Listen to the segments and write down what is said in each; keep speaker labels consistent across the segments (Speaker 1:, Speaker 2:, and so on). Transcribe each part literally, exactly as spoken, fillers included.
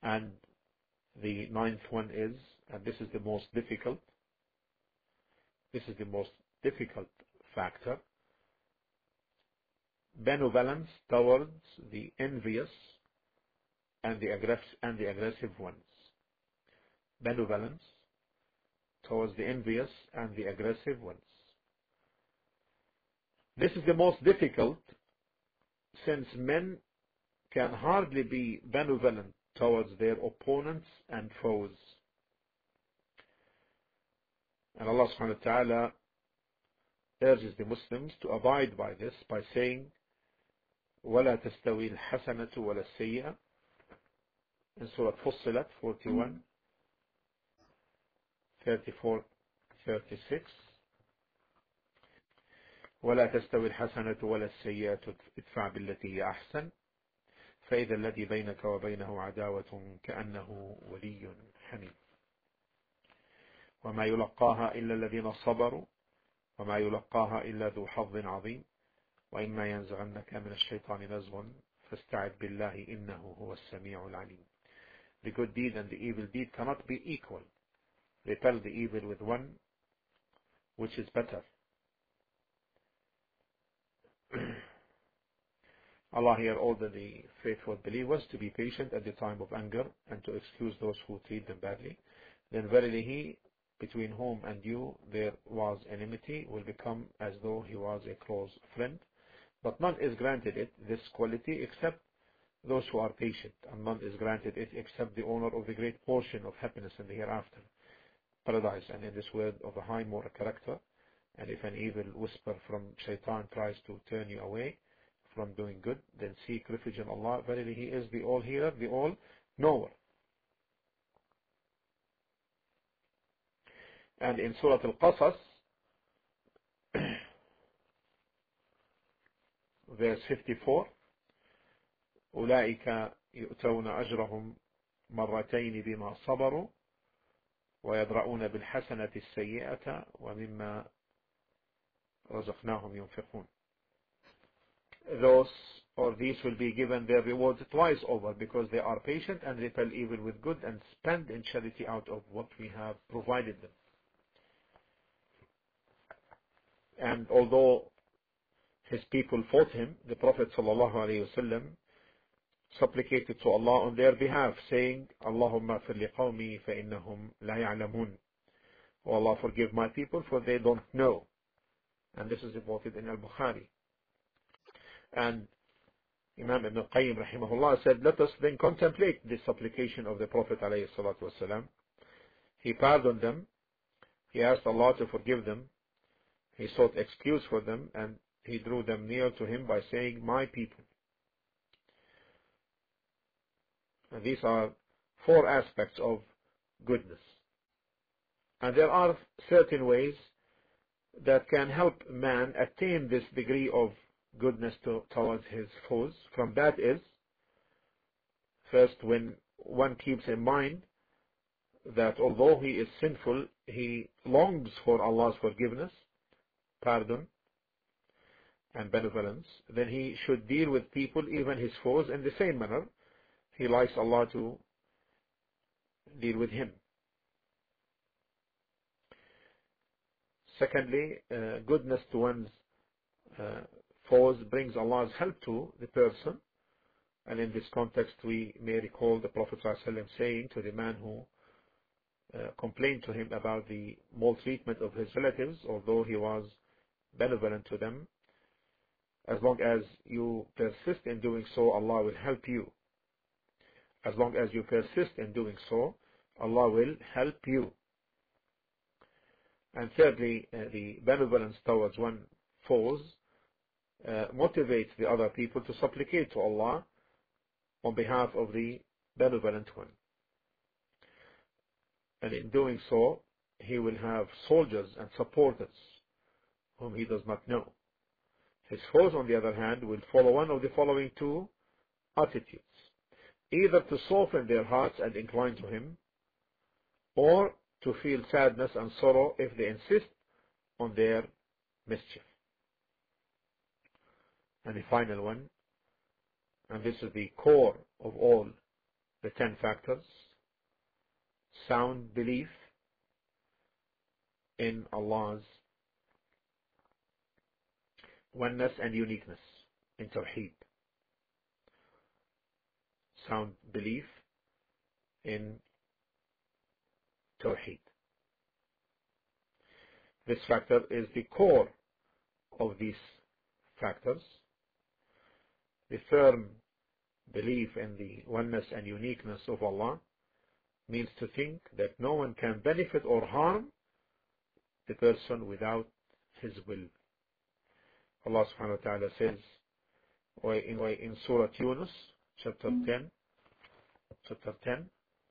Speaker 1: And the ninth one is, and this is the most difficult, this is the most difficult factor, benevolence towards the envious and the aggressive and the aggressive ones. Benevolence towards the envious and the aggressive ones. This is the most difficult, since men can hardly be benevolent towards their opponents and foes. And Allah subhanahu wa ta'ala urges the Muslims to abide by this by saying, وَلَا تَسْتَوِي الْحَسَنَةُ وَلَا السَّيِّئَةُ in Surah Fussilat forty-one, thirty-four, thirty-six. ولا تستوي الحسنة ولا السيئة ادفع بالتي هي أحسن فإذا الذي بينك وبينه عداوة كأنه ولي حميم وما يلقاها إلا الذين صبروا وما يلقاها إلا ذو حظ عظيم وإما ينزغنك من الشيطان نزغ فاستعذ بالله إنه هو السميع العليم. The good deed and the evil deed cannot be equal. Repel the evil with one which is better. Allah here ordered the faithful believers to be patient at the time of anger and to excuse those who treat them badly. Then verily he between whom and you there was enmity will become as though he was a close friend. But none is granted it this quality except those who are patient, and none is granted it except the owner of the great portion of happiness in the hereafter, paradise, and in this world of a high moral character. And if an evil whisper from shaitan tries to turn you away from doing good, then seek refuge in Allah. Verily he is the all-hearer, the all-knower. And in Surah Al-Qasas, verse fifty-four, أولئك يؤتون أجرهم مرتين بما صبروا ويدرؤون بالحسنة السيئة ومما رزقناهم ينفقون. Those or these will be given their rewards twice over because they are patient and repel evil with good and spend in charity out of what we have provided them. And although his people fought him, the Prophet ﷺ supplicated to Allah on their behalf, saying, Allahumma fir liqawmi fa innahum la ya'lamun. O Allah, forgive my people, for they don't know. And this is reported in Al-Bukhari. And Imam Ibn Qayyim rahimahullah said, let us then contemplate this supplication of the Prophet alayhi salatu wasalam. He pardoned them, he asked Allah to forgive them, he sought excuse for them, and he drew them near to him by saying, my people. And these are four aspects of goodness. And there are certain ways that can help man attain this degree of goodness to, towards his foes. From that is, first, when one keeps in mind that although he is sinful, he longs for Allah's forgiveness, pardon, and benevolence, then he should deal with people, even his foes, in the same manner he likes Allah to deal with him. Secondly, uh, goodness to one's uh, foes brings Allah's help to the person. And in this context, we may recall the Prophet ﷺ saying to the man who uh, complained to him about the maltreatment of his relatives, although he was benevolent to them, as long as you persist in doing so, Allah will help you. As long as you persist in doing so, Allah will help you. And thirdly, uh, the benevolence towards one's foes uh, motivates the other people to supplicate to Allah on behalf of the benevolent one. And in doing so, he will have soldiers and supporters whom he does not know. His foes, on the other hand, will follow one of the following two attitudes: either to soften their hearts and incline to him, or to feel sadness and sorrow if they insist on their mischief. And the final one, and this is the core of all the ten factors: sound belief in Allah's oneness and uniqueness, in Tawheed. Sound belief in Tawheed. This factor is the core of these factors. The firm belief in the oneness and uniqueness of Allah means to think that no one can benefit or harm the person without His will. Allah subhanahu wa ta'ala says in, in Surah Yunus, chapter ten, chapter ten,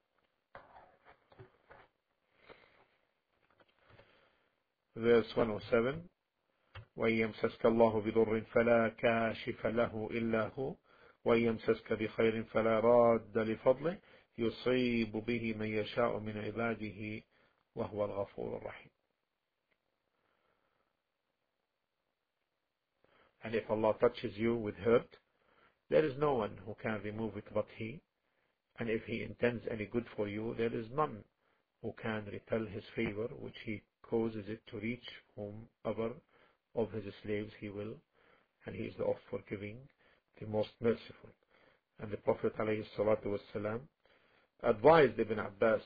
Speaker 1: verse one oh seven, وَيَمْسَسْكَ اللَّهُ بِضُرٍّ فَلَا كَاشِفَ لَهُ إِلَّا هُوَ وَيَمْسَسْكَ بِخَيْرٍ فَلَا رَادَّ لِفَضْلِهِ يُصِيبُ بِهِ مَن يَشَاءُ مِنْ عِبَادِهِ وَهُوَ الْغَفُورُ الرَّحِيمُ. And if Allah touches you with hurt, there is no one who can remove it but He. And if He intends any good for you, there is none who can repel His favor, which He causes it to reach whomever of His slaves He will. And He is the oft forgiving, the most merciful. And the Prophet ﷺ advised Ibn Abbas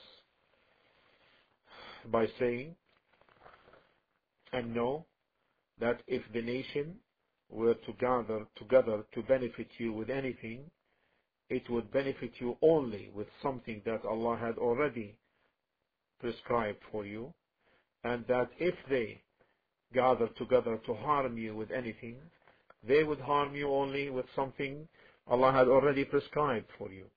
Speaker 1: by saying, and know that if the nation were to gather together to benefit you with anything, it would benefit you only with something that Allah had already prescribed for you, and that if they gather together to harm you with anything, they would harm you only with something Allah had already prescribed for you.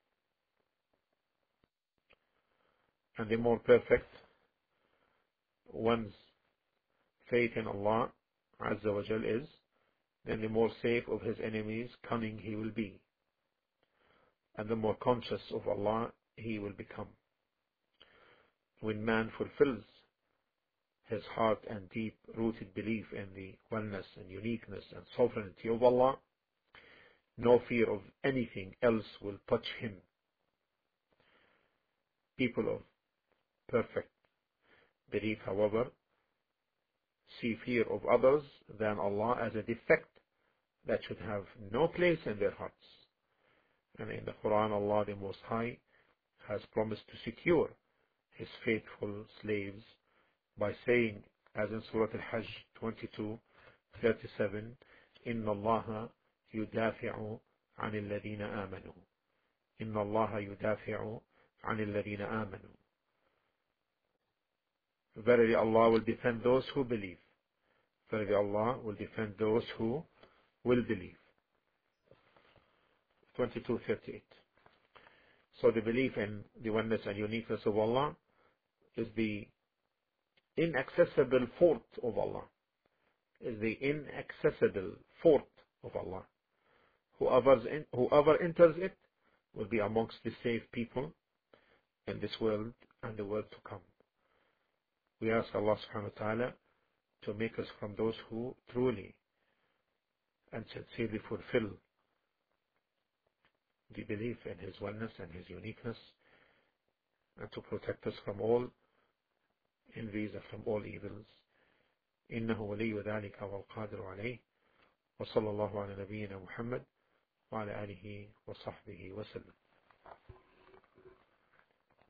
Speaker 1: And the more perfect one's faith in Allah Azza wa Jal is, then the more safe of his enemies' cunning he will be, and the more conscious of Allah he will become. When man fulfills his heart and deep-rooted belief in the oneness and uniqueness and sovereignty of Allah, no fear of anything else will touch him. People of perfect belief, however, see fear of others than Allah as a defect that should have no place in their hearts. And in the Quran, Allah the Most High has promised to secure His faithful slaves by saying, as in Surah Al-Hajj twenty-two thirty-seven, إِنَّ اللَّهَ يُدَافِعُ عَنِ الَّذِينَ آمَنُوا إِنَّ اللَّهَ يُدَافِعُ عَنِ الَّذِينَ آمَنُوا. Verily Allah will defend those who believe. Verily Allah will defend those who will believe. twenty-two thirty-eight. So the belief in the oneness and uniqueness of Allah is the inaccessible fort of Allah. Is the inaccessible fort of Allah. Whoever, in, whoever enters it will be amongst the safe people in this world and the world to come. We ask Allah subhanahu wa ta'ala to make us from those who truly and sincerely fulfill the belief in His oneness and His uniqueness, and to protect us from all envies and from all evils. إنه ولي ذلك والقادر عليه وصلى الله على نبينا محمد وعلى آله وصحبه وسلم.